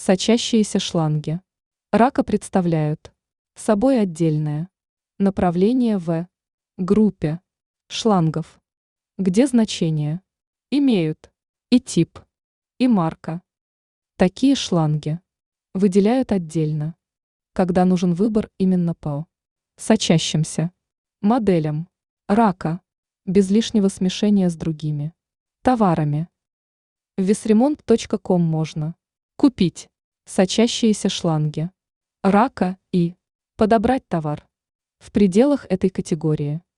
Сочащиеся шланги. Рака представляют собой отдельное направление в группе шлангов, где значения имеют и тип, и марка. Такие шланги выделяют отдельно, когда нужен выбор именно по сочащимся моделям рака, без лишнего смешения с другими товарами. В весремонт.ком можно купить сочащиеся шланги рака и подобрать товар в пределах этой категории.